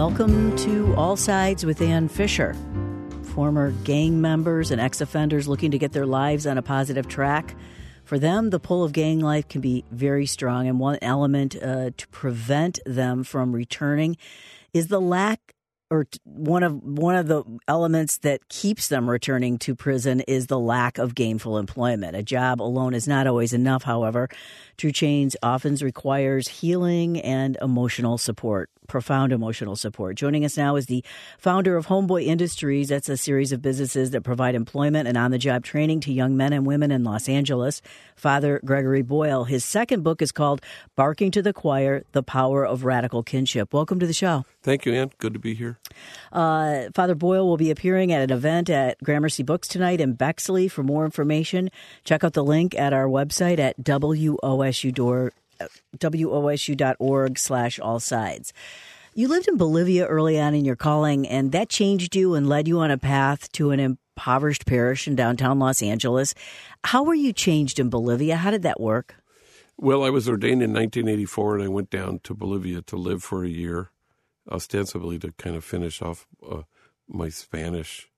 Welcome to All Sides with Ann Fisher. Former gang members and ex-offenders looking to get their lives on a positive track. For them, the pull of gang life can be very strong, and one element to prevent them from returning is the lack, or one of the elements that keeps them returning to prison is the lack of gainful employment. A job alone is not always enough, however. True change often requires healing and emotional support, profound emotional support. Joining us now is the founder of Homeboy Industries. That's a series of businesses that provide employment and on-the-job training to young men and women in Los Angeles. Father Gregory Boyle. His second book is called Barking to the Choir, The Power of Radical Kinship. Welcome to the show. Thank you, Ann. Good to be here. Father Boyle will be appearing at an event at Gramercy Books tonight in Bexley. For more information, check out the link at our website at wosu.org/allsides. You lived in Bolivia early on in your calling, and that changed you and led you on a path to an impoverished parish in downtown Los Angeles. How were you changed in Bolivia? How did that work? Well, I was ordained in 1984, and I went down to Bolivia to live for a year, ostensibly to kind of finish off my Spanish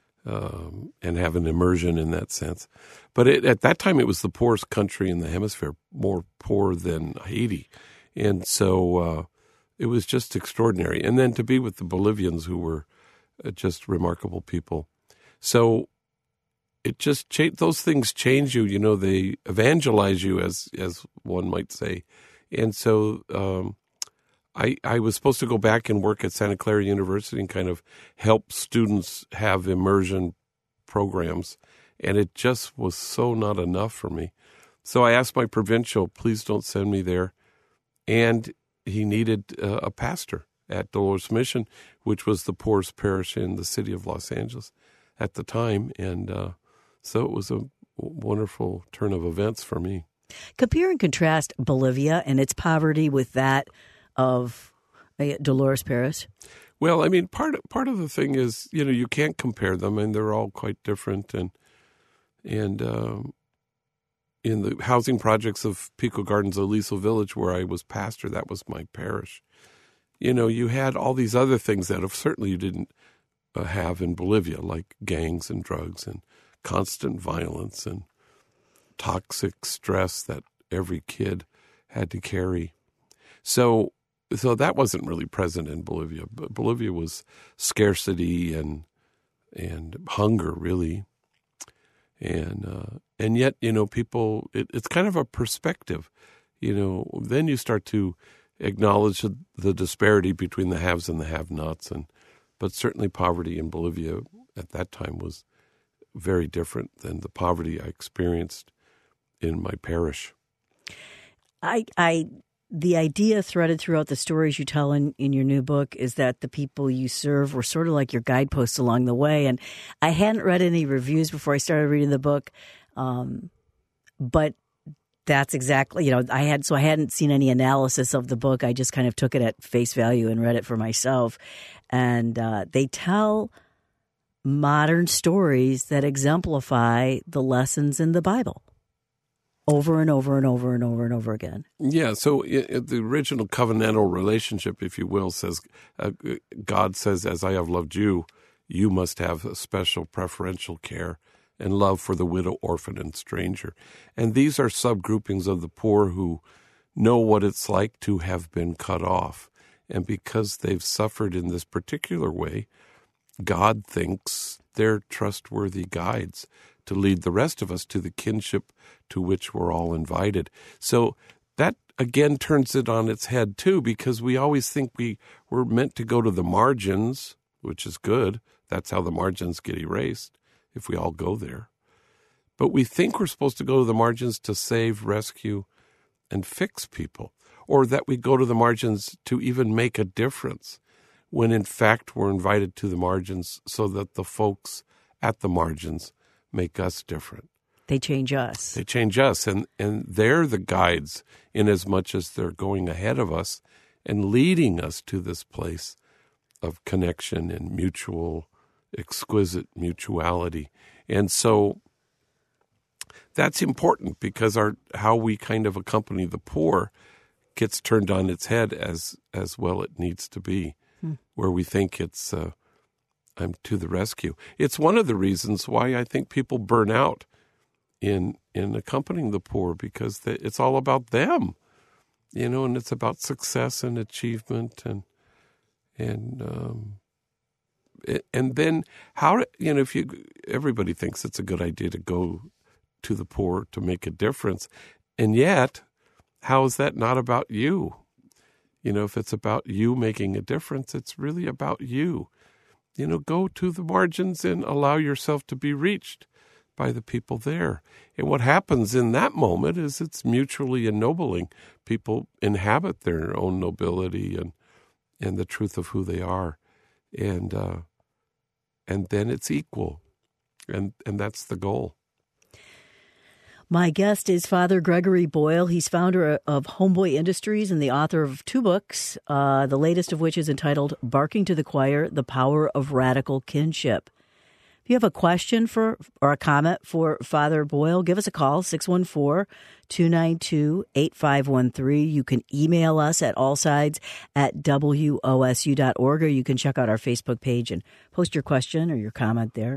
and have an immersion in that sense. But at that time, it was the poorest country in the hemisphere, more poor than Haiti. And so it was just extraordinary. And then to be with the Bolivians, who were just remarkable people. So it just those things change you. You know, they evangelize you, as one might say. And so I was supposed to go back and work at Santa Clara University and kind of help students have immersion programs, and it just was so not enough for me. So I asked my provincial, please don't send me there, and he needed a pastor at Dolores Mission, which was the poorest parish in the city of Los Angeles at the time, and so it was a wonderful turn of events for me. Compare and contrast Bolivia and its poverty with that of Dolores Parish. Well, I mean, part of the thing is, you know, you can't compare them, and they're all quite different. And in the housing projects of Pico Gardens, Aliso Village, where I was pastor, that was my parish. You know, you had all these other things that certainly you didn't have in Bolivia, like gangs and drugs and constant violence and toxic stress that every kid had to carry. So that wasn't really present in Bolivia. But Bolivia was scarcity and hunger, really. And yet, you know, people, it's kind of a perspective. You know, then you start to acknowledge the disparity between the haves and the have-nots. But certainly poverty in Bolivia at that time was very different than the poverty I experienced in my parish. The idea threaded throughout the stories you tell in your new book is that the people you serve were sort of like your guideposts along the way. And I hadn't read any reviews before I started reading the book, but that's exactly, you know, I hadn't seen any analysis of the book. I just kind of took it at face value and read it for myself. And they tell modern stories that exemplify the lessons in the Bible. Over and over and over and over and over again. Yeah, so the original covenantal relationship, if you will, says, God says, as I have loved you, you must have a special preferential care and love for the widow, orphan, and stranger. And these are subgroupings of the poor who know what it's like to have been cut off. And because they've suffered in this particular way, God thinks they're trustworthy guides to lead the rest of us to the kinship to which we're all invited. So that, again, turns it on its head, too, because we always think we're meant to go to the margins, which is good. That's how the margins get erased, if we all go there. But we think we're supposed to go to the margins to save, rescue, and fix people, or that we go to the margins to even make a difference, when in fact we're invited to the margins so that the folks at the margins make us different. They change us. They change us, and they're the guides in as much as they're going ahead of us and leading us to this place of connection and mutual, exquisite mutuality. And so that's important because how we kind of accompany the poor gets turned on its head as well it needs to be. where we think it's I'm to the rescue. It's one of the reasons why I think people burn out in accompanying the poor, because it's all about them, and it's about success and achievement and then how, everybody thinks it's a good idea to go to the poor to make a difference. And yet, how is that not about you? If it's about you making a difference, it's really about you. Go to the margins and allow yourself to be reached by the people there. And what happens in that moment is it's mutually ennobling. People inhabit their own nobility and the truth of who they are. And then it's equal. And that's the goal. My guest is Father Gregory Boyle. He's founder of Homeboy Industries and the author of 2 books, the latest of which is entitled Barking to the Choir, The Power of Radical Kinship. If you have a question or a comment for Father Boyle, give us a call, 614-292-8513. You can email us at allsides@wosu.org, or you can check out our Facebook page and post your question or your comment there.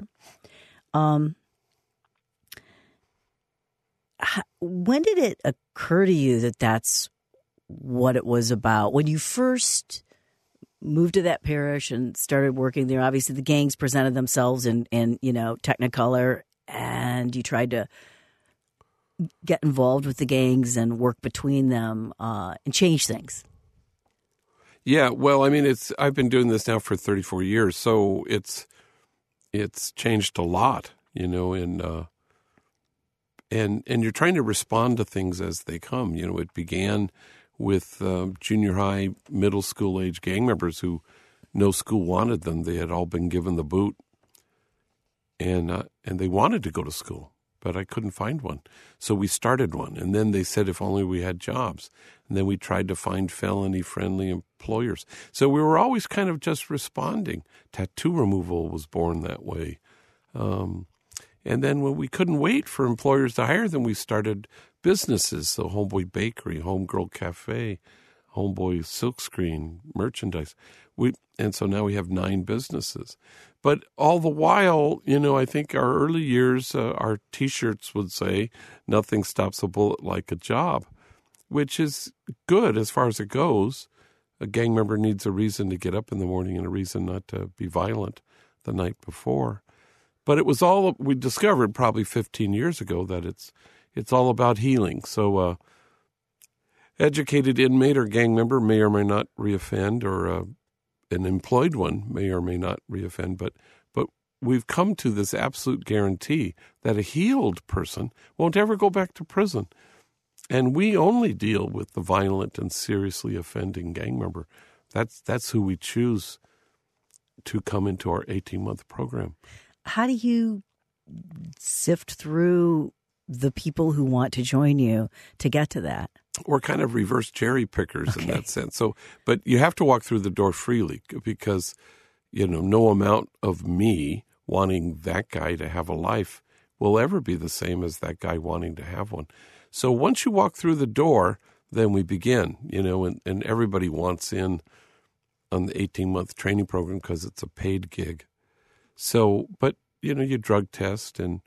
When did it occur to you that that's what it was about? When you first moved to that parish and started working there, obviously the gangs presented themselves in Technicolor, and you tried to get involved with the gangs and work between them and change things. Yeah, well, I've been doing this now for 34 years, so it's changed a lot, and you're trying to respond to things as they come. It began with junior high, middle school age gang members who no school wanted them. They had all been given the boot, and they wanted to go to school, but I couldn't find one. So we started one, and then they said if only we had jobs. And then we tried to find felony-friendly employers. So we were always kind of just responding. Tattoo removal was born that way. And then when we couldn't wait for employers to hire them, we started businesses. So Homeboy Bakery, Homegirl Cafe, Homeboy Silkscreen, merchandise. And so now we have 9 businesses. But all the while, I think our early years, our T-shirts would say, nothing stops a bullet like a job, which is good as far as it goes. A gang member needs a reason to get up in the morning and a reason not to be violent the night before. But it was all we discovered probably 15 years ago that it's all about healing. So educated inmate or gang member may or may not reoffend, or an employed one may or may not reoffend. But we've come to this absolute guarantee that a healed person won't ever go back to prison. And we only deal with the violent and seriously offending gang member. That's who we choose to come into our 18-month program. How do you sift through the people who want to join you to get to that? We're kind of reverse cherry pickers in that sense. So, but you have to walk through the door freely, because, no amount of me wanting that guy to have a life will ever be the same as that guy wanting to have one. So once you walk through the door, then we begin, and everybody wants in on the 18-month training program because it's a paid gig. So, but, you drug test, and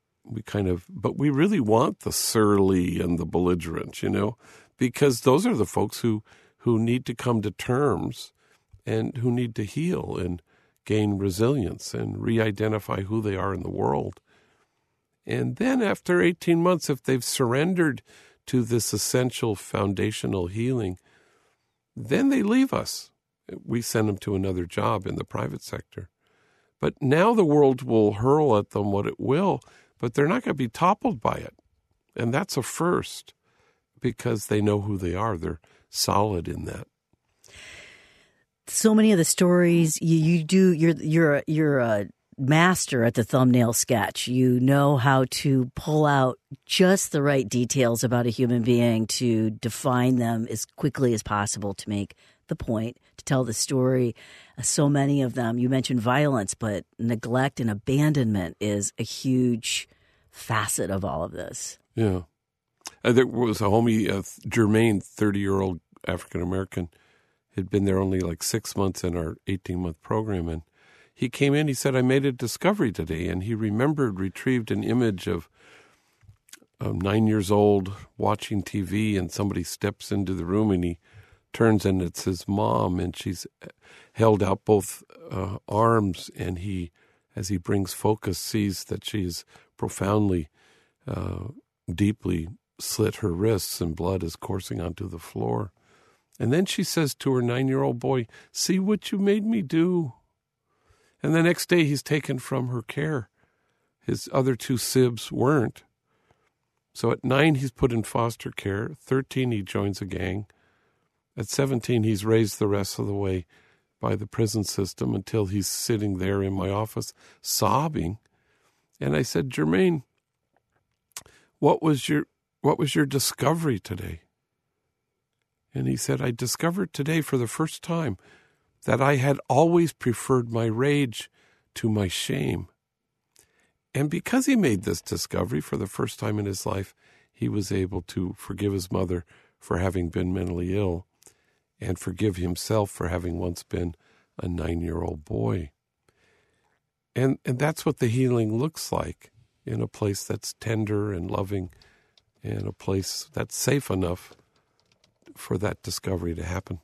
but we really want the surly and the belligerent, because those are the folks who need to come to terms and who need to heal and gain resilience and re-identify who they are in the world. And then after 18 months, if they've surrendered to this essential foundational healing, then they leave us. We send them to another job in the private sector. But now the world will hurl at them what it will, but they're not going to be toppled by it. And that's a first, because they know who they are. They're solid in that. So many of the stories you do, you're a master at the thumbnail sketch. You know how to pull out just the right details about a human being to define them as quickly as possible to make the point, to tell the story. So many of them, you mentioned violence, but neglect and abandonment is a huge facet of all of this. Yeah. There was a homie, Jermaine, 30-year-old African-American. had been there only like 6 months in our 18-month program. And he came in, he said, I made a discovery today. And he retrieved an image of 9 years old watching TV, and somebody steps into the room and he turns and it's his mom, and she's held out both arms, and he, as he brings focus, sees that she is profoundly, deeply slit her wrists, and blood is coursing onto the floor. And then she says to her 9-year-old boy, see what you made me do. And the next day he's taken from her care. His other 2 sibs weren't. So at 9, he's put in foster care. 13, he joins a gang. At 17, he's raised the rest of the way by the prison system until he's sitting there in my office sobbing. And I said, Jermaine, what was your discovery today? And he said, I discovered today for the first time that I had always preferred my rage to my shame. And because he made this discovery for the first time in his life, he was able to forgive his mother for having been mentally ill and forgive himself for having once been a 9-year-old boy. And that's what the healing looks like, in a place that's tender and loving, and a place that's safe enough for that discovery to happen.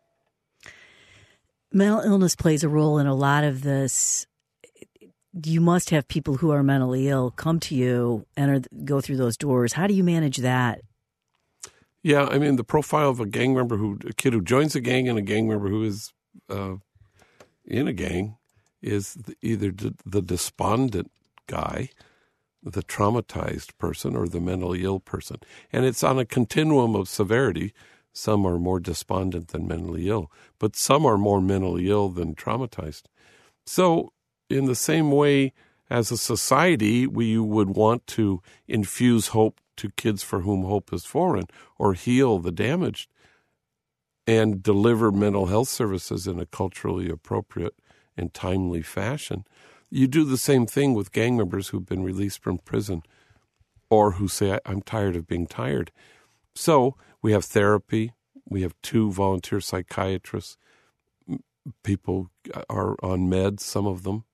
Mental illness plays a role in a lot of this. You must have people who are mentally ill come to you and go through those doors. How do you manage that? Yeah, I mean, the profile of a gang member, a kid who joins a gang, and a gang member who is in a gang, is either the despondent guy, the traumatized person, or the mentally ill person. And it's on a continuum of severity. Some are more despondent than mentally ill, but some are more mentally ill than traumatized. So in the same way, as a society, we would want to infuse hope to kids for whom hope is foreign, or heal the damaged, and deliver mental health services in a culturally appropriate and timely fashion. You do the same thing with gang members who've been released from prison, or who say, I'm tired of being tired. So we have therapy. We have 2 volunteer psychiatrists. People are on meds, some of them.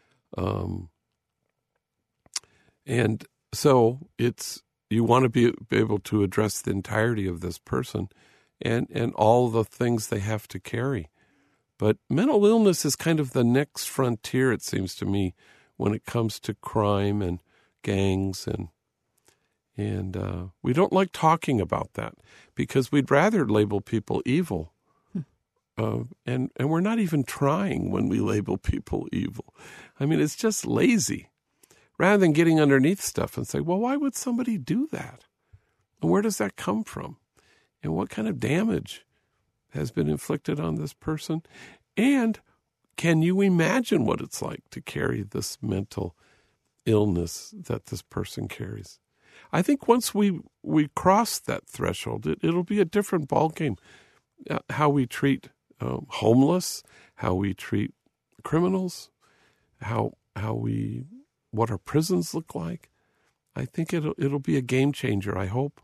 And so you want to be able to address the entirety of this person and all the things they have to carry. But mental illness is kind of the next frontier, it seems to me, when it comes to crime and gangs, and we don't like talking about that because we'd rather label people evil. And we're not even trying when we label people evil. I mean, it's just lazy. Rather than getting underneath stuff and say, well, why would somebody do that? And where does that come from? And what kind of damage has been inflicted on this person? And can you imagine what it's like to carry this mental illness that this person carries? I think once we cross that threshold, it'll be a different ballgame. How we treat homeless, how we treat criminals, what our prisons look like. I think it'll be a game changer, I hope.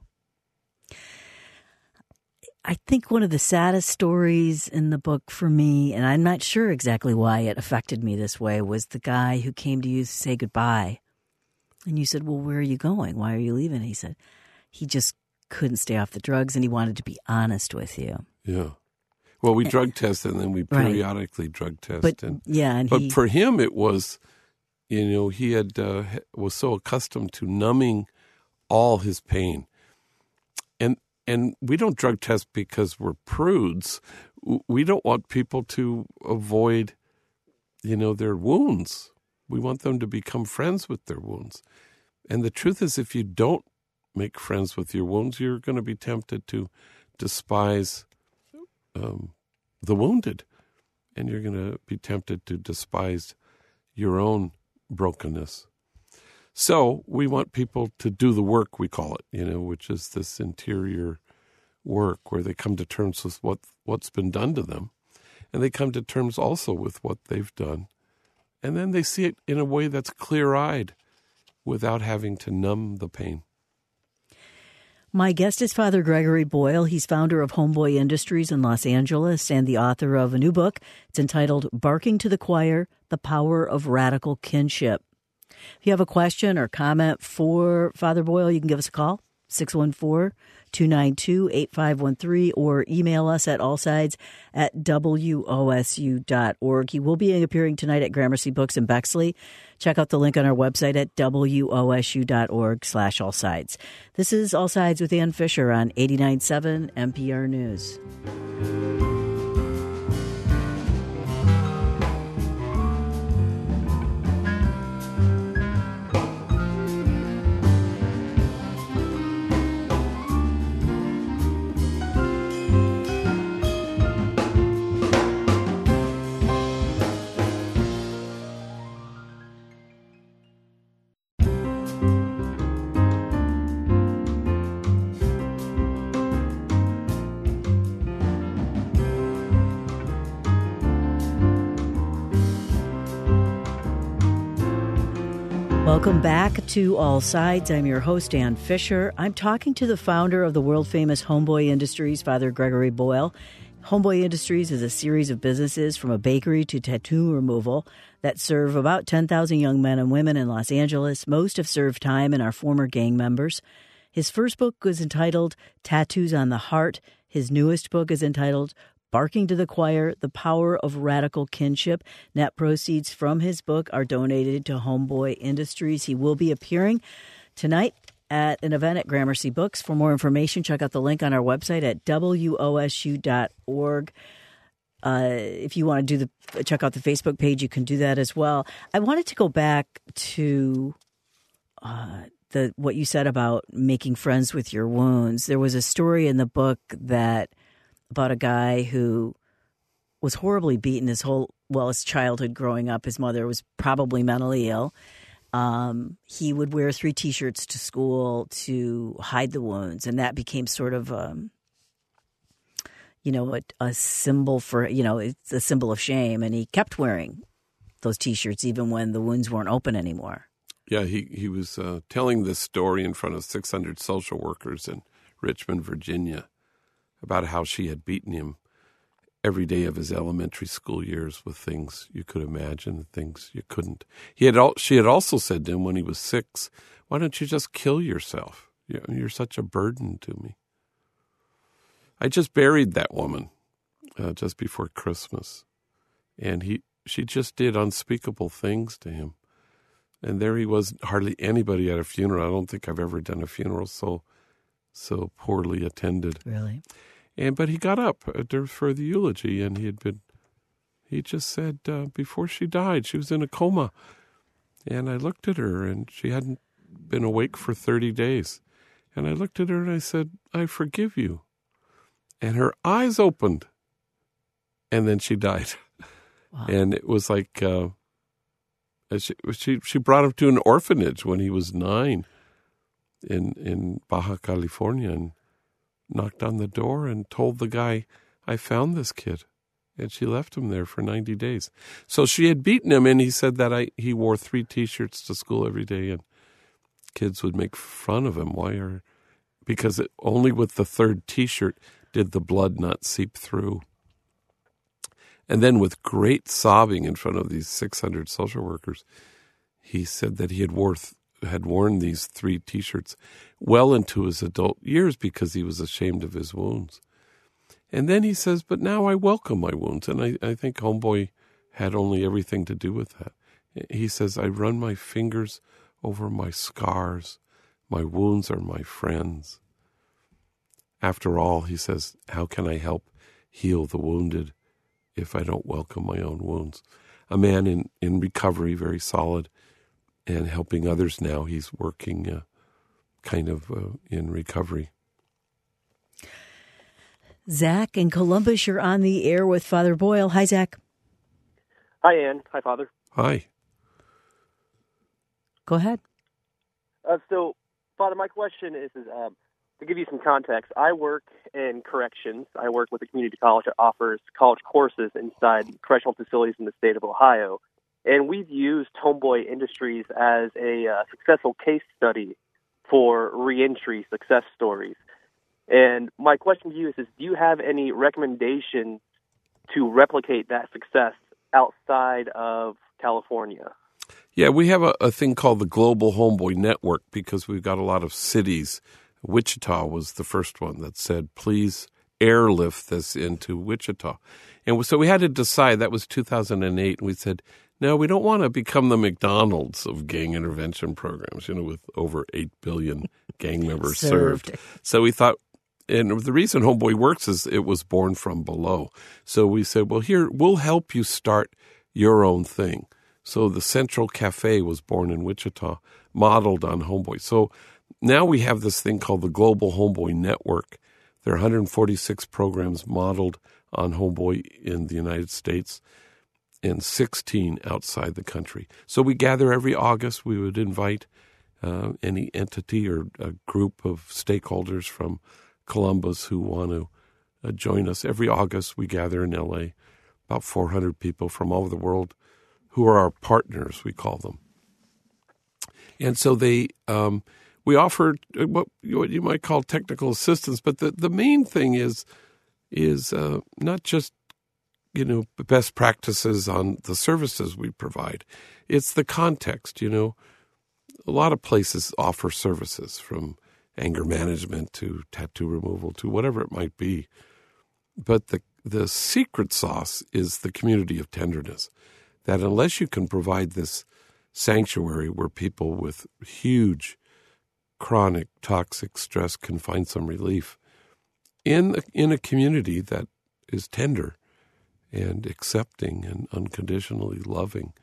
I think one of the saddest stories in the book for me, and I'm not sure exactly why it affected me this way, was the guy who came to you to say goodbye. And you said, well, where are you going? Why are you leaving? And he said he just couldn't stay off the drugs and he wanted to be honest with you. Yeah. Well, we drug test and then we periodically drug test. But for him, it was, he had was so accustomed to numbing all his pain. And we don't drug test because we're prudes. We don't want people to avoid, their wounds. We want them to become friends with their wounds. And the truth is, if you don't make friends with your wounds, you're going to be tempted to despise the wounded. And you're going to be tempted to despise your own brokenness. So we want people to do the work, we call it, which is this interior work where they come to terms with what's been done to them. And they come to terms also with what they've done. And then they see it in a way that's clear-eyed without having to numb the pain. My guest is Father Gregory Boyle. He's founder of Homeboy Industries in Los Angeles and the author of a new book. It's entitled Barking to the Choir, The Power of Radical Kinship. If you have a question or comment for Father Boyle, you can give us a call, 614-292-8513, or email us at allsides@wosu.org. He will be appearing tonight at Gramercy Books in Bexley. Check out the link on our website at wosu.org/allsides. This is All Sides with Ann Fisher on 89.7 NPR News. Welcome back to All Sides. I'm your host, Ann Fisher. I'm talking to the founder of the world-famous Homeboy Industries, Father Gregory Boyle. Homeboy Industries is a series of businesses from a bakery to tattoo removal that serve about 10,000 young men and women in Los Angeles. Most have served time and are former gang members. His first book was entitled Tattoos on the Heart. His newest book is entitled Barking to the Choir, The Power of Radical Kinship. Net proceeds from his book are donated to Homeboy Industries. He will be appearing tonight at an event at Gramercy Books. For more information, check out the link on our website at wosu.org. If you want to check out the Facebook page, you can do that as well. I wanted to go back to what you said about making friends with your wounds. There was a story in the book about a guy who was horribly beaten his childhood growing up. His mother was probably mentally ill. He would wear 3 T-shirts to school to hide the wounds, and that became sort of, a symbol for, it's a symbol of shame. And he kept wearing those T-shirts even when the wounds weren't open anymore. Yeah, he was telling this story in front of 600 social workers in Richmond, Virginia, about how she had beaten him every day of his elementary school years with things you could imagine and things you couldn't. She had also said to him when he was 6, "Why don't you just kill yourself? You're such a burden to me." I just buried that woman just before Christmas, and she just did unspeakable things to him. And there he was, hardly anybody at a funeral. I don't think I've ever done a funeral so poorly attended. Really? But he got up for the eulogy, and he just said before she died, she was in a coma. And I looked at her, and she hadn't been awake for 30 days. And I looked at her, and I said, "I forgive you." And her eyes opened, and then she died. Wow. And it was like she brought him to an orphanage when he was 9 in Baja California, and knocked on the door and told the guy, "I found this kid." And she left him there for 90 days. So she had beaten him, and he said that he wore 3 T-shirts to school every day, and kids would make fun of him. Because only with the 3rd T-shirt did the blood not seep through. And then with great sobbing in front of these 600 social workers, he said that he had worn these 3 T-shirts well into his adult years because he was ashamed of his wounds. And then he says, "But now I welcome my wounds." And I think Homeboy had only everything to do with that. He says, "I run my fingers over my scars. My wounds are my friends." After all, he says, how can I help heal the wounded if I don't welcome my own wounds? A man in recovery, very solid, and helping others now. He's working in recovery. Zach in Columbus, you're on the air with Father Boyle. Hi, Zach. Hi, Ann. Hi, Father. Hi. Go ahead. So, Father, my question is to give you some context, I work in corrections. I work with a community college that offers college courses inside correctional facilities in the state of Ohio. And we've used Homeboy Industries as a successful case study for reentry success stories. And my question to you is do you have any recommendation to replicate that success outside of California? Yeah, we have a thing called the Global Homeboy Network because we've got a lot of cities. Wichita was the first one that said, please airlift this into Wichita. And so we had to decide, that was 2008, and we said, no, we don't want to become the McDonald's of gang intervention programs, with over 8 billion gang members served. So we thought, and the reason Homeboy works is it was born from below. So we said, well, here, we'll help you start your own thing. So the Central Cafe was born in Wichita, modeled on Homeboy. So now we have this thing called the Global Homeboy Network. There are 146 programs modeled on Homeboy in the United States and 16 outside the country. So we gather every August. We would invite any entity or a group of stakeholders from Columbus who want to join us. Every August we gather in L.A., about 400 people from all over the world who are our partners, we call them. And so we offer what you might call technical assistance, but the main thing is not just best practices on the services we provide. It's the context. A lot of places offer services from anger management to tattoo removal to whatever it might be. But the secret sauce is the community of tenderness, that unless you can provide this sanctuary where people with huge chronic toxic stress can find some relief in a community that is tender and accepting and unconditionally loving,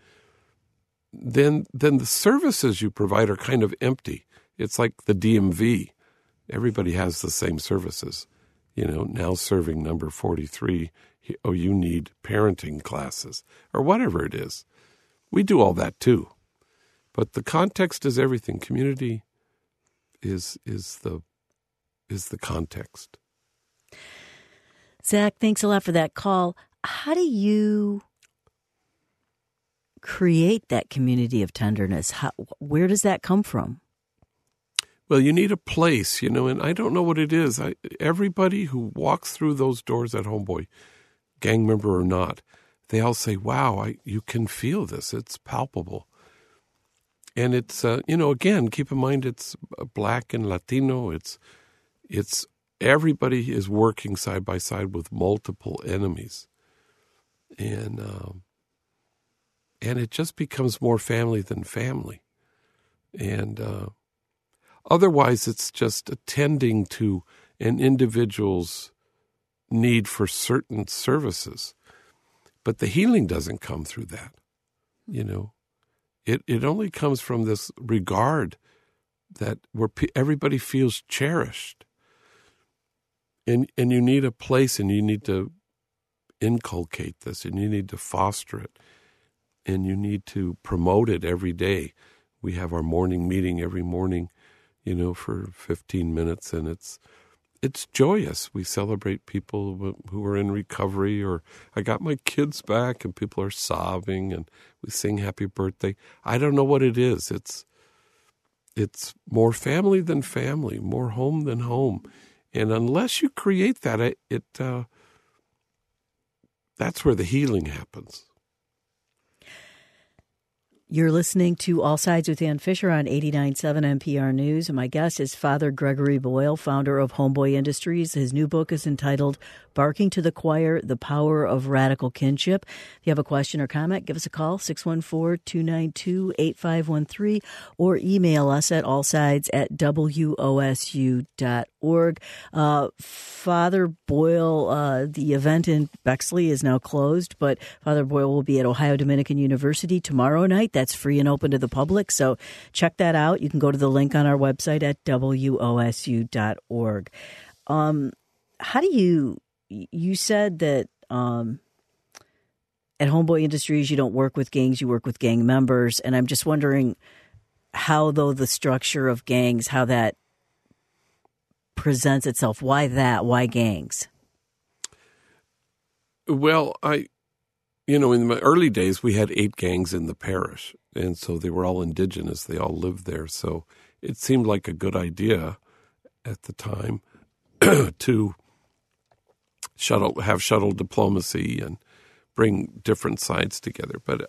then the services you provide are kind of empty. It's like the DMV. Everybody has the same services. Now serving number 43, you need parenting classes or whatever it is. We do all that too. But the context is everything. Community is the context. Zach, thanks a lot for that call. How do you create that community of tenderness? Where does that come from? Well, you need a place, and I don't know what it is. Everybody who walks through those doors at Homeboy, gang member or not, they all say, wow, you can feel this. It's palpable. And it's, again, keep in mind it's Black and Latino. It's everybody is working side by side with multiple enemies. And it just becomes more family than family. And otherwise, it's just attending to an individual's need for certain services. But the healing doesn't come through that, It only comes from this regard that where everybody feels cherished. And you need a place, and you need to inculcate this, and you need to foster it, and you need to promote it every day. We have our morning meeting every morning, for 15 minutes, and it's joyous. We celebrate people who are in recovery, or I got my kids back, and people are sobbing, and we sing happy birthday. I don't know what it is. It's more family than family, more home than home. And unless you create that, that's where the healing happens. You're listening to All Sides with Ann Fisher on 89.7 NPR News. And my guest is Father Gregory Boyle, founder of Homeboy Industries. His new book is entitled Barking to the Choir, The Power of Radical Kinship. If you have a question or comment, give us a call, 614-292-8513, or email us at allsides@wosu.org. Father Boyle, the event in Bexley is now closed, but Father Boyle will be at Ohio Dominican University tomorrow night. That's free and open to the public, so check that out. You can go to the link on our website at wosu.org. How do you said that at Homeboy Industries you don't work with gangs, you work with gang members, and I'm just wondering how, though, the structure of gangs, how that presents itself. Why that? Why gangs? Well, in my early days, we had 8 gangs in the parish, and so they were all indigenous. They all lived there, so it seemed like a good idea at the time. to have shuttle diplomacy and bring different sides together. But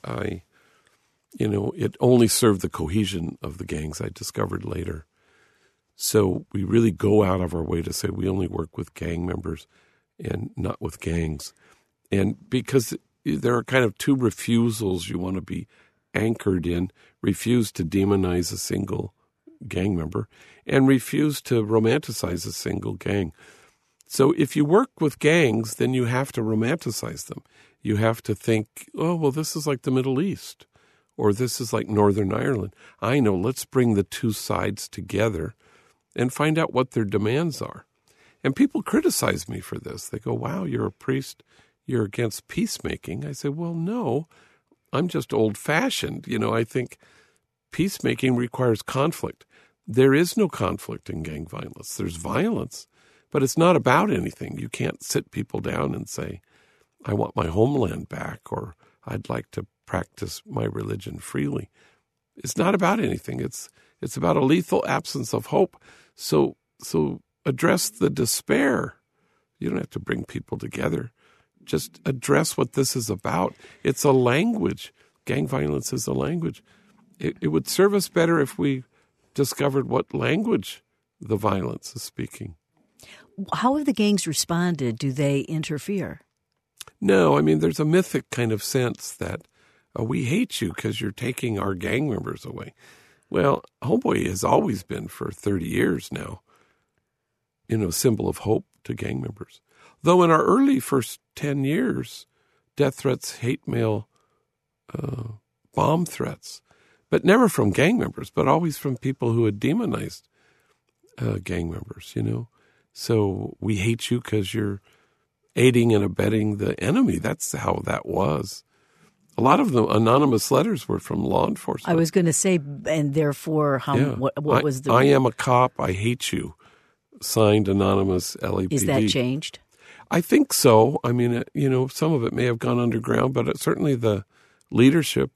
it only served the cohesion of the gangs, I discovered later. So we really go out of our way to say we only work with gang members and not with gangs. And because there are kind of two refusals you want to be anchored in: refuse to demonize a single gang member and refuse to romanticize a single gang. So if you work with gangs, then you have to romanticize them. You have to think, oh, well, this is like the Middle East, or this is like Northern Ireland. I know, let's bring the two sides together and find out what their demands are. And people criticize me for this. They go, wow, you're a priest, you're against peacemaking. I say, well, no, I'm just old-fashioned. I think peacemaking requires conflict. There is no conflict in gang violence. There's violence, but it's not about anything. You can't sit people down and say, I want my homeland back, or I'd like to practice my religion freely. It's not about anything. It's about a lethal absence of hope. So address the despair. You don't have to bring people together. Just address what this is about. It's a language. Gang violence is a language. It would serve us better if we discovered what language the violence is speaking. How have the gangs responded? Do they interfere? No, I mean, there's a mythic kind of sense that we hate you because you're taking our gang members away. Well, Homeboy has always been for 30 years now, a symbol of hope to gang members. Though in our early first 10 years, death threats, hate mail, bomb threats, but never from gang members, but always from people who had demonized gang members, So we hate you because you're aiding and abetting the enemy. That's how that was. A lot of the anonymous letters were from law enforcement. I was going to say, and therefore, what was the... I am a cop, I hate you. Signed, anonymous, LAPD. Is that changed? I think so. I mean, some of it may have gone underground, but certainly the leadership,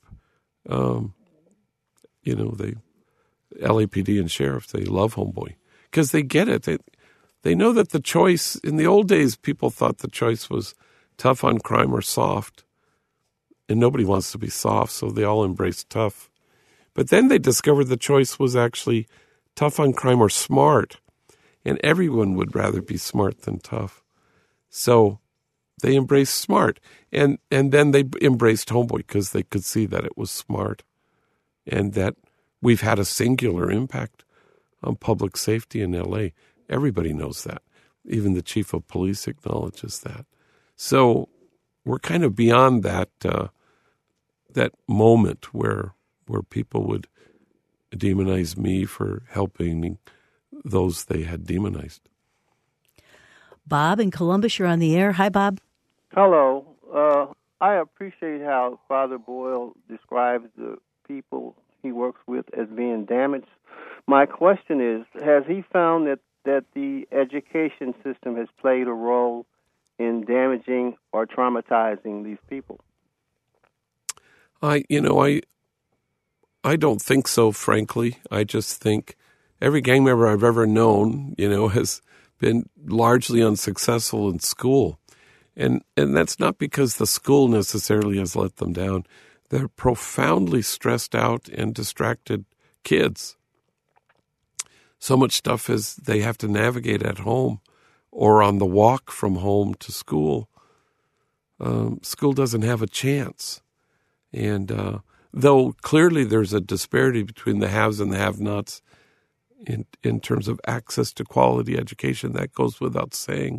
the LAPD and sheriff, they love Homeboy because they get it. They know that the choice, in the old days, people thought the choice was tough on crime or soft. And nobody wants to be soft, so they all embraced tough. But then they discovered the choice was actually tough on crime or smart. And everyone would rather be smart than tough. So they embraced smart. And then they embraced Homeboy because they could see that it was smart. And that we've had a singular impact on public safety in L.A. Everybody knows that. Even the chief of police acknowledges that. So we're kind of beyond that that moment where people would demonize me for helping those they had demonized. Bob in Columbus, you're on the air. Hi, Bob. Hello. I appreciate how Father Boyle describes the people he works with as being damaged. My question is, has he found that the education system has played a role in damaging or traumatizing these people? I don't think so, frankly. I just think every gang member I've ever known, has been largely unsuccessful in school. And that's not because the school necessarily has let them down. They're profoundly stressed out and distracted kids. So much stuff as they have to navigate at home or on the walk from home to school. School doesn't have a chance. And though clearly there's a disparity between the haves and the have-nots in terms of access to quality education, that goes without saying.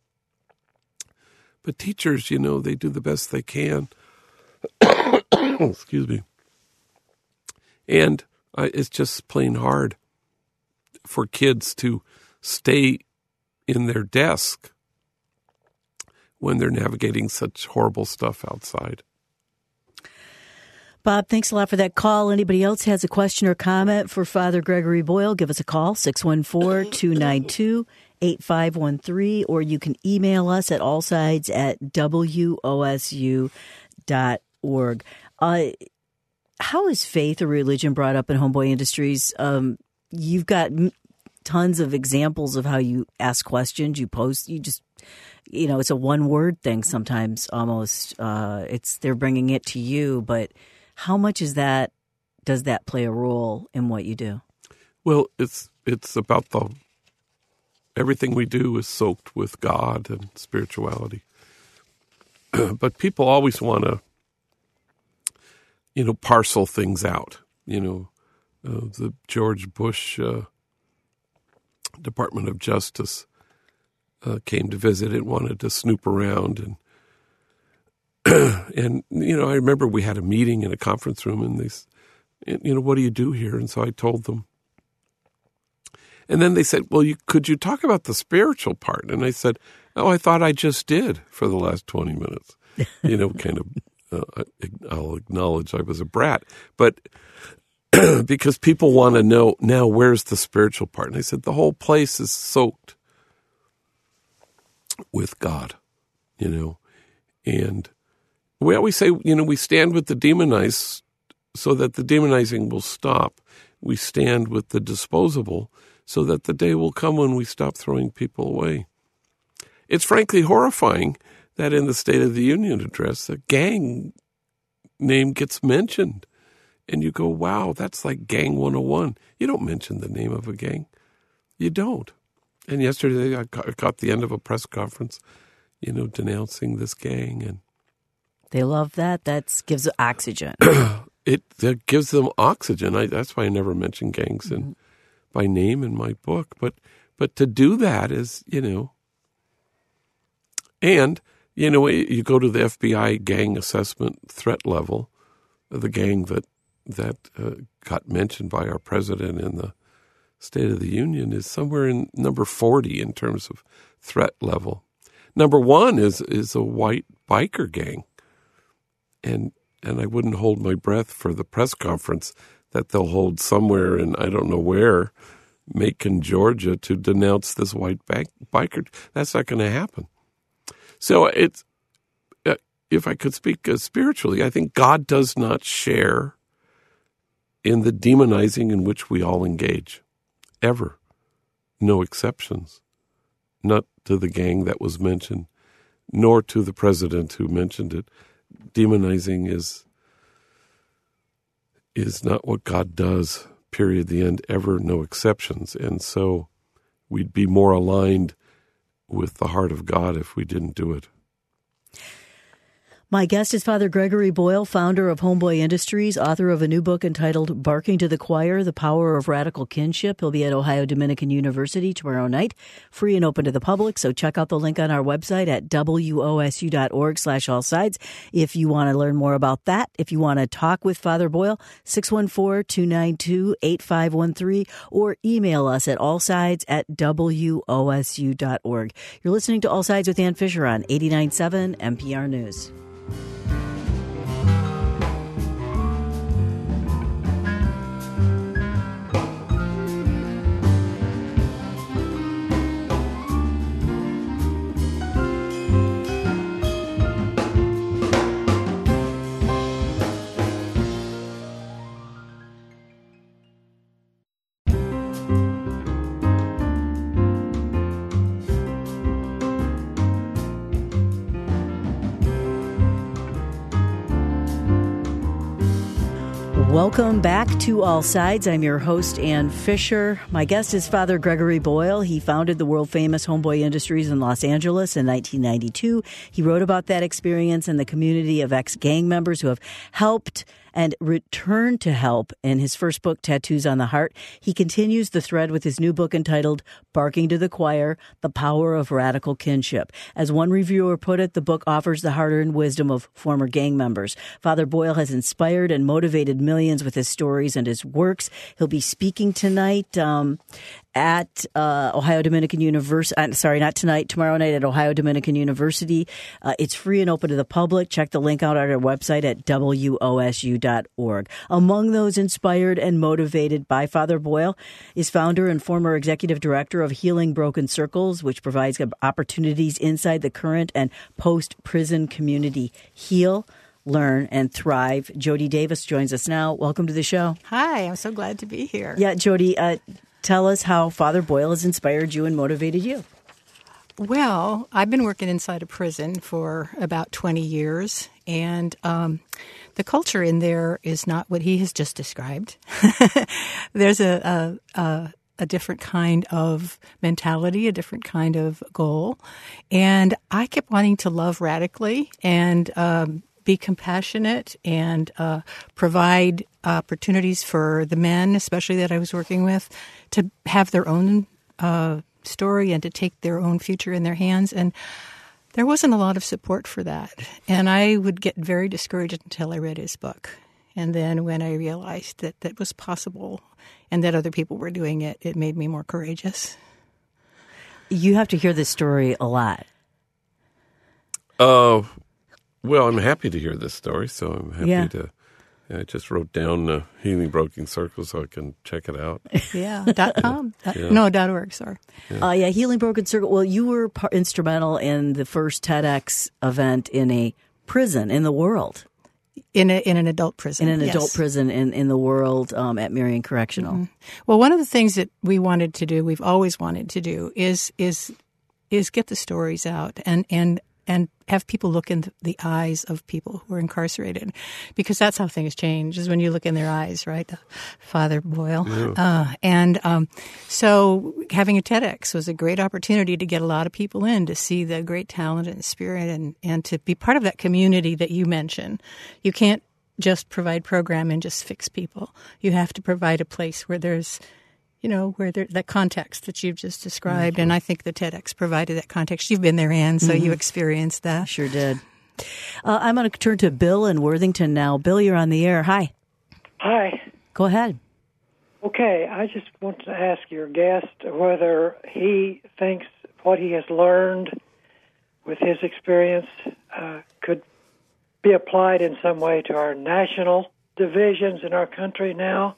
But teachers, they do the best they can. Excuse me. And it's just plain hard for kids to stay in their desk when they're navigating such horrible stuff outside. Bob, thanks a lot for that call. Anybody else has a question or comment for Father Gregory Boyle, give us a call, 614-292-8513, or you can email us at allsides@wosu.org. How is faith or religion brought up in Homeboy Industries? You've got tons of examples of how you ask questions, you post, you just, it's a one-word thing sometimes almost. They're bringing it to you, but how much does that play a role in what you do? Well, it's about everything we do is soaked with God and spirituality. But people always want to, parcel things out. The George Bush Department of Justice came to visit and wanted to snoop around. And I remember we had a meeting in a conference room, and they, what do you do here? And so I told them. And then they said, well, could you talk about the spiritual part? And I said, oh, I thought I just did for the last 20 minutes. I'll acknowledge I was a brat. But because people want to know, now where's the spiritual part? And I said, the whole place is soaked with God, And we always say, we stand with the demonized so that the demonizing will stop. We stand with the disposable so that the day will come when we stop throwing people away. It's frankly horrifying that in the State of the Union address, a gang name gets mentioned. And you go, wow, that's like Gang 101. You don't mention the name of a gang. You don't. And yesterday I caught the end of a press conference, denouncing this gang. And they love that. That gives oxygen. That gives them oxygen. That's why I never mention gangs by name in my book. But to do that is, and, you go to the FBI gang assessment threat level, the gang that got mentioned by our president in the State of the Union is somewhere in number 40 in terms of threat level. Number 1 is a white biker gang. And I wouldn't hold my breath for the press conference that they'll hold somewhere in, I don't know where, Macon, Georgia, to denounce this white biker. That's not going to happen. So it's, if I could speak spiritually, I think God does not share in the demonizing in which we all engage, ever. No exceptions. Not to the gang that was mentioned, nor to the president who mentioned it. Demonizing is not what God does, period, the end, ever, no exceptions. And so we'd be more aligned with the heart of God if we didn't do it. My guest is Father Gregory Boyle, founder of Homeboy Industries, author of a new book entitled Barking to the Choir, The Power of Radical Kinship. He'll be at Ohio Dominican University tomorrow night, free and open to the public. So check out the link on our website at wosu.org/allsides if you want to learn more about that. If you want to talk with Father Boyle, 614-292-8513, or email us at allsides@wosu.org. You're listening to All Sides with Ann Fisher on 89.7 NPR News. Welcome back to All Sides. I'm your host, Ann Fisher. My guest is Father Gregory Boyle. He founded the world-famous Homeboy Industries in Los Angeles in 1992. He wrote about that experience and the community of ex-gang members who have helped and returned to help in his first book, Tattoos on the Heart. He continues the thread with his new book entitled Barking to the Choir, The Power of Radical Kinship. As one reviewer put it, the book offers the hard-earned wisdom of former gang members. Father Boyle has inspired and motivated millions with his stories and his works. He'll be speaking tonight at Ohio Dominican University. Not tonight, tomorrow night at Ohio Dominican University. It's free and open to the public. Check the link out on our website at wosu.org. Among those inspired and motivated by Father Boyle is founder and former executive director of Healing Broken Circles, which provides opportunities inside the current and post-prison community. Heal, learn, and thrive. Jody Davis joins us now. Welcome to the show. Hi, I'm so glad to be here. Yeah, Jody, Tell us how Father Boyle has inspired you and motivated you. Well, I've been working inside a prison for about 20 years, and the culture in there is not what he has just described. There's a different kind of mentality, a different kind of goal, and I kept wanting to love radically and be compassionate and provide opportunities for the men, especially that I was working with, to have their own story and to take their own future in their hands. And there wasn't a lot of support for that. And I would get very discouraged until I read his book. And then when I realized that that was possible and that other people were doing it, it made me more courageous. You have to hear this story a lot. Well, I'm happy to hear this story, so I'm happy to. I just wrote down Healing Broken Circles so I can check it out. Yeah, .com. .org, sorry. Healing Broken Circle. Well, you were instrumental in the first TEDx event in a prison in the world. In an adult prison. In an adult prison in the world at Marion Correctional. Mm-hmm. Well, one of the things that we wanted to do, we've always wanted to do, is get the stories out and have people look in the eyes of people who are incarcerated, because that's how things change, is when you look in their eyes, right? Father Boyle. Yeah. So having a TEDx was a great opportunity to get a lot of people in to see the great talent and spirit and to be part of that community that you mentioned. You can't just provide program and just fix people. You have to provide a place where there's that context that you've just described. Mm-hmm. And I think the TEDx provided that context. You've been there, Ann, so you experienced that. Sure did. I'm going to turn to Bill in Worthington now. Bill, you're on the air. Hi. Hi. Go ahead. Okay, I just want to ask your guest whether he thinks what he has learned with his experience could be applied in some way to our national divisions in our country now.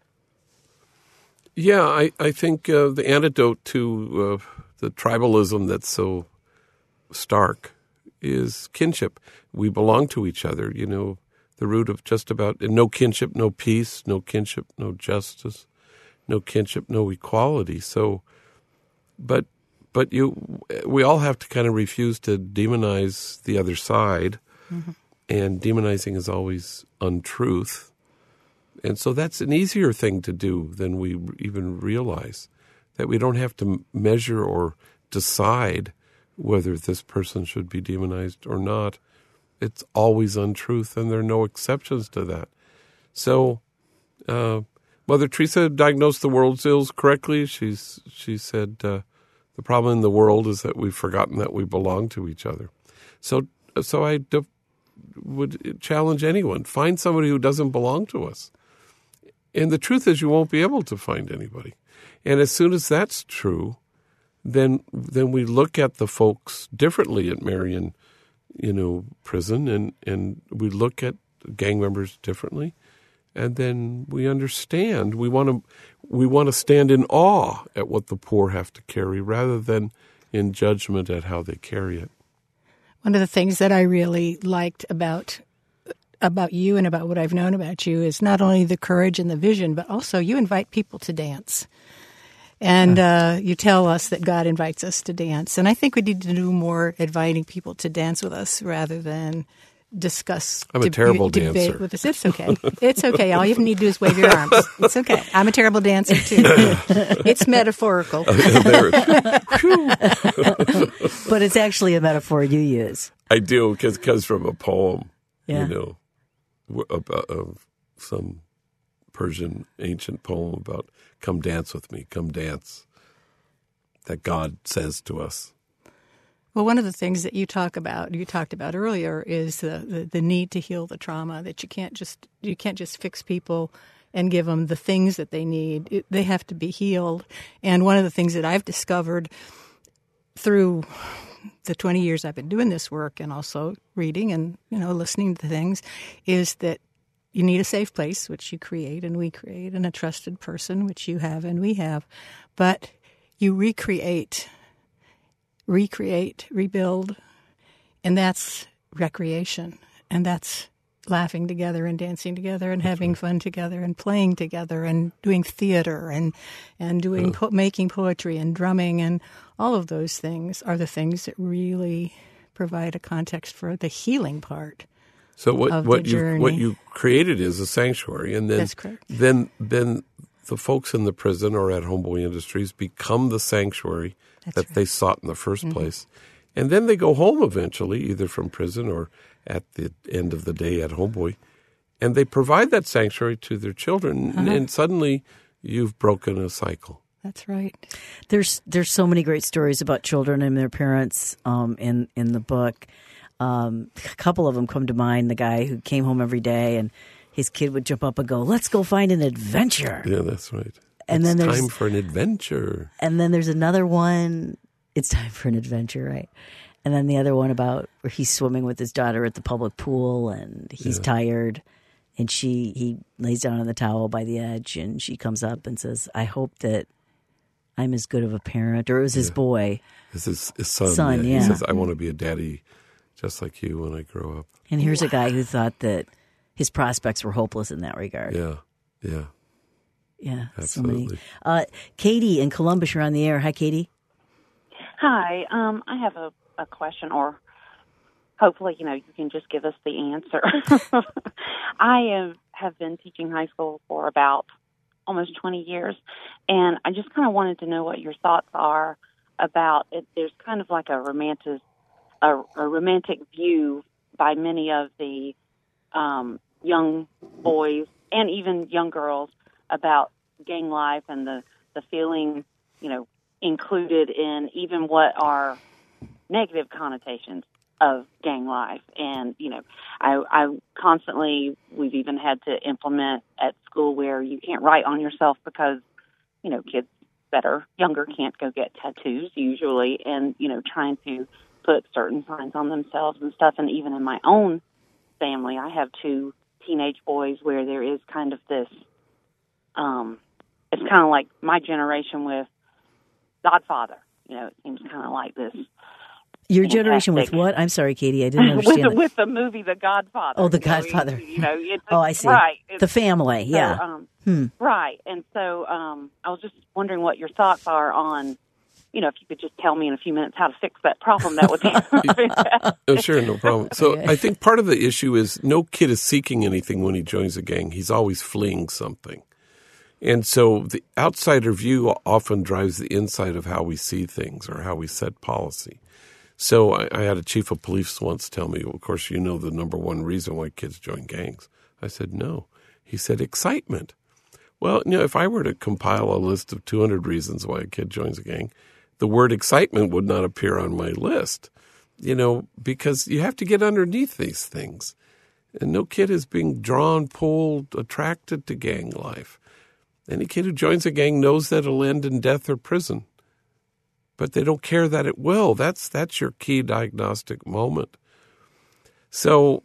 Yeah, I think the antidote to the tribalism that's so stark is kinship. We belong to each other, the root of just about no kinship, no peace, no kinship, no justice, no kinship, no equality. So, but we all have to kind of refuse to demonize the other side, and demonizing is always untruth. And so that's an easier thing to do than we even realize, that we don't have to measure or decide whether this person should be demonized or not. It's always untruth, and there are no exceptions to that. So Mother Teresa diagnosed the world's ills correctly. She said the problem in the world is that we've forgotten that we belong to each other. So I would challenge anyone, find somebody who doesn't belong to us. And the truth is, you won't be able to find anybody. And as soon as that's true, then we look at the folks differently at Marion, prison, and we look at gang members differently, and then we understand. We want to stand in awe at what the poor have to carry, rather than in judgment at how they carry it. One of the things that I really liked about you and about what I've known about you is not only the courage and the vision, but also you invite people to dance. And you tell us that God invites us to dance. And I think we need to do more inviting people to dance with us rather than discuss. I'm a terrible debate dancer. With us. It's okay. It's okay. All you need to do is wave your arms. It's okay. I'm a terrible dancer, too. It's metaphorical. But it's actually a metaphor you use. I do, because it comes from a poem, about some Persian ancient poem about "Come dance with me, come dance," that God says to us. Well, one of the things that you talked about earlier is the need to heal the trauma. That you can't just fix people and give them the things that they need. They have to be healed. And one of the things that I've discovered through the 20 years I've been doing this work and also reading and listening to things is that you need a safe place, which you create and we create, and a trusted person, which you have and we have. But you recreate, rebuild, and that's recreation. And that's laughing together and dancing together and having fun together and playing together and doing theater and doing making poetry and drumming, and all of those things are the things that really provide a context for the healing part. So what you created is a sanctuary, and then That's correct. Then the folks in the prison or at Homeboy Industries become the sanctuary that they sought in the first place. And then they go home eventually, either from prison or at the end of the day at Homeboy, and they provide that sanctuary to their children, and suddenly you've broken a cycle. That's right. There's so many great stories about children and their parents in the book. A couple of them come to mind. The guy who came home every day and his kid would jump up and go, "Let's go find an adventure." Yeah, that's right. And it's then there's time for an adventure. And then there's another one. It's time for an adventure, right? And then the other one about where he's swimming with his daughter at the public pool, and he's tired, and he lays down on the towel by the edge, and she comes up and says, "I hope that I'm as good of a parent," or it was his boy. This is his son. Son, He says, "I want to be a daddy just like you when I grow up." And here's a guy who thought that his prospects were hopeless in that regard. Yeah. Yeah, Absolutely. So many. Katie in Columbus, you're on the air. Hi, Katie. Hi. I have a question, or hopefully, you can just give us the answer. I have been teaching high school for about almost 20 years, and I just kind of wanted to know what your thoughts are about it. There's kind of like a romantic view by many of the young boys and even young girls about gang life and the feeling, included in even what are negative connotations of gang life. And, I constantly, we've even had to implement at school where you can't write on yourself because, kids that are younger can't go get tattoos usually, and, trying to put certain signs on themselves and stuff. And even in my own family, I have 2 teenage boys where there is kind of this, it's kind of like my generation with Godfather. It seems kind of like this. Your generation with what? I'm sorry, Katie, I didn't understand. with the movie The Godfather. Oh, The Godfather. It's I see. Right. The family, yeah. Right. And so I was just wondering what your thoughts are on, if you could just tell me in a few minutes how to fix that problem, that would be fantastic. Oh, sure, no problem. So Okay. I think part of the issue is no kid is seeking anything when he joins a gang. He's always fleeing something. And so the outsider view often drives the inside of how we see things or how we set policy. So I had a chief of police once tell me, well, of course, the number one reason why kids join gangs. I said, no. He said, excitement. Well, if I were to compile a list of 200 reasons why a kid joins a gang, the word excitement would not appear on my list, because you have to get underneath these things. And no kid is being drawn, pulled, attracted to gang life. Any kid who joins a gang knows that it'll end in death or prison. But they don't care that it will. That's your key diagnostic moment. So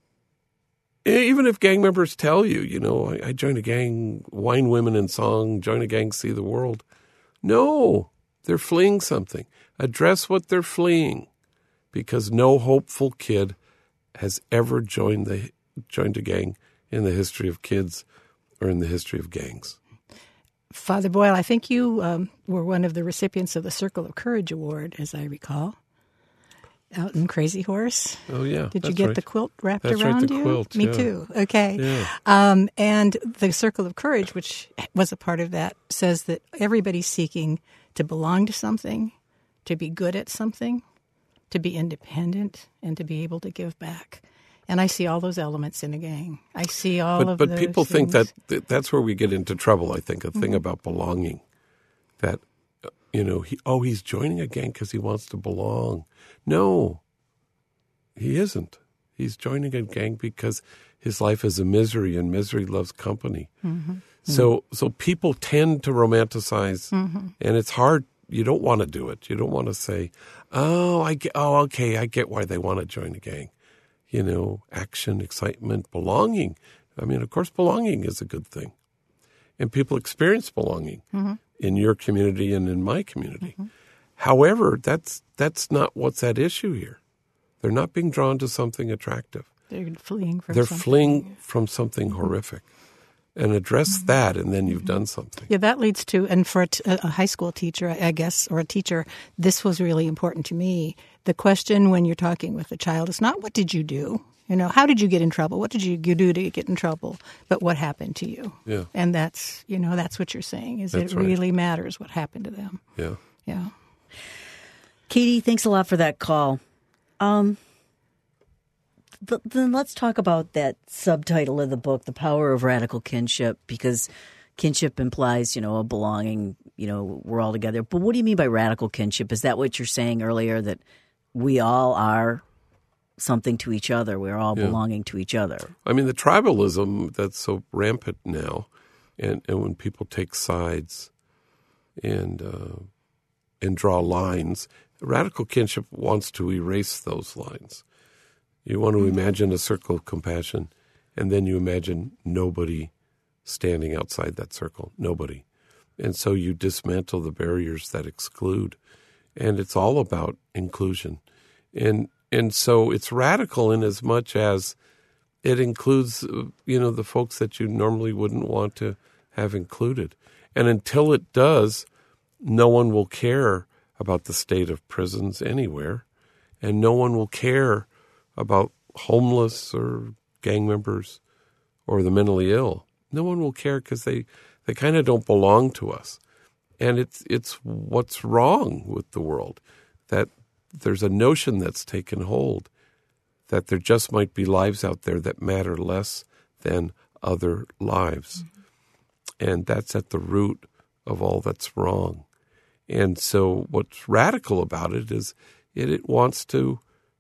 even if gang members tell you, I joined a gang, wine, women, and song, join a gang, see the world. No, they're fleeing something. Address what they're fleeing, because no hopeful kid has ever joined a gang in the history of kids or in the history of gangs. Father Boyle, I think you were one of the recipients of the Circle of Courage Award, as I recall, out in Crazy Horse. Oh, yeah. Did you get the quilt wrapped that's around right, the you? Quilt, Me yeah. too. Okay. Yeah. And the Circle of Courage, which was a part of that, says that everybody's seeking to belong to something, to be good at something, to be independent, and to be able to give back. And I see all those elements in a gang. I see all of those But people things. think that's where we get into trouble, I think, a thing about belonging. That, he's joining a gang because he wants to belong. No, he isn't. He's joining a gang because his life is a misery, and misery loves company. Mm-hmm. So people tend to romanticize, and it's hard. You don't want to do it. You don't want to say, okay, I get why they want to join a gang. Action, excitement, belonging. I mean, of course, belonging is a good thing. And people experience belonging in your community and in my community. Mm-hmm. However, that's not what's at issue here. They're not being drawn to something attractive. They're fleeing from They're something. fleeing from something horrific. And address that, and then you've done something. Yeah, that leads to, and for a high school teacher, I guess, or a teacher, this was really important to me. The question when you're talking with a child is not, what did you do? How did you get in trouble? What did you do to get in trouble? But what happened to you? Yeah. And that's what you're saying, is That's it right. really matters what happened to them. Yeah. Yeah. Katie, thanks a lot for that call. Then let's talk about that subtitle of the book, The Power of Radical Kinship, because kinship implies, a belonging, we're all together. But what do you mean by radical kinship? Is that what you're saying earlier, that we all are something to each other? We're all belonging to each other. I mean, the tribalism that's so rampant now, and when people take sides and draw lines, radical kinship wants to erase those lines. You want to imagine a circle of compassion, and then you imagine nobody standing outside that circle, nobody. And so you dismantle the barriers that exclude, and it's all about inclusion. And so it's radical in as much as it includes, the folks that you normally wouldn't want to have included. And until it does, no one will care about the state of prisons anywhere, and no one will care about homeless or gang members or the mentally ill. No one will care because they kind of don't belong to us. And it's what's wrong with the world, that there's a notion that's taken hold that there just might be lives out there that matter less than other lives. Mm-hmm. And that's at the root of all that's wrong. And so what's radical about it is it wants to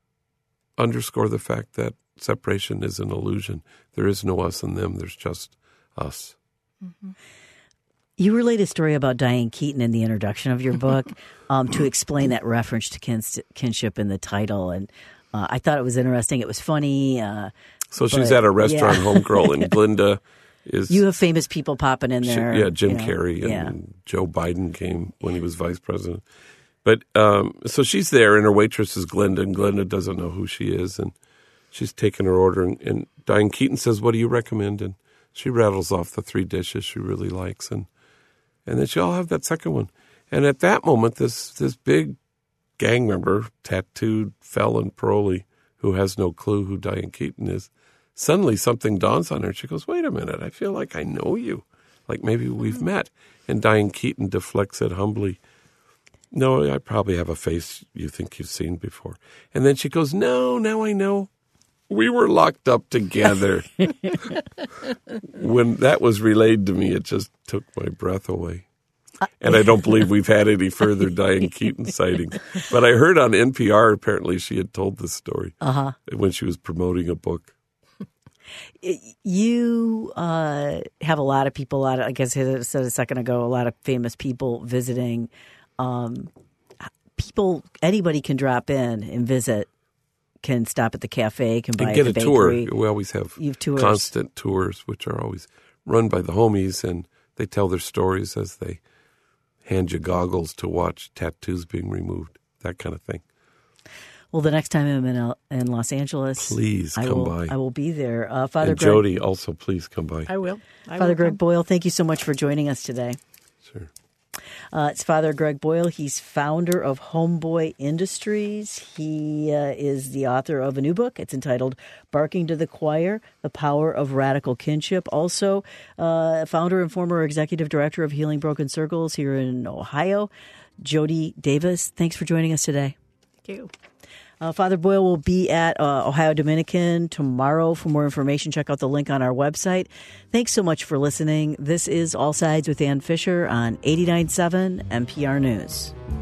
underscore the fact that separation is an illusion. There is no us and them. There's just us. Mm-hmm. You relate a story about Diane Keaton in the introduction of your book to explain that reference to kinship in the title. And I thought it was interesting. It was funny. So she's at a restaurant, homegirl, and Glinda is... You have famous people popping in there. Jim Carrey and Joe Biden came when he was vice president. But so she's there, and her waitress is Glinda, and Glinda doesn't know who she is, and she's taking her order, and Diane Keaton says, "What do you recommend?" And she rattles off the 3 dishes she really likes, and then she'll have that second one. And at that moment, this big gang member, tattooed felon parolee, who has no clue who Diane Keaton is, suddenly something dawns on her. She goes, "Wait a minute, I feel like I know you, like maybe we've met." And Diane Keaton deflects it humbly. "No, I probably have a face you think you've seen before." And then she goes, "No, now I know. We were locked up together." When that was relayed to me, it just took my breath away. And I don't believe we've had any further Diane Keaton sightings. But I heard on NPR, apparently she had told this story when she was promoting a book. You have a lot of people, like I said a second ago, a lot of famous people visiting. Anybody can drop in and visit, can stop at the cafe, can buy and get at the a tour. bakery. We always have tours. Constant tours, which are always run by the homies, and they tell their stories as they hand you goggles to watch tattoos being removed, that kind of thing. Well, the next time I'm in Los Angeles, please come by. I will be there. Father and Greg, Jody, also please come by. I will. Father Greg Boyle, thank you so much for joining us today. Sure. It's Father Greg Boyle. He's founder of Homeboy Industries. He is the author of a new book. It's entitled Barking to the Choir, The Power of Radical Kinship. Also, founder and former executive director of Healing Broken Circles here in Ohio. Jody Davis, thanks for joining us today. Thank you. Father Boyle will be at Ohio Dominican tomorrow. For more information, check out the link on our website. Thanks so much for listening. This is All Sides with Ann Fisher on 89.7 NPR News.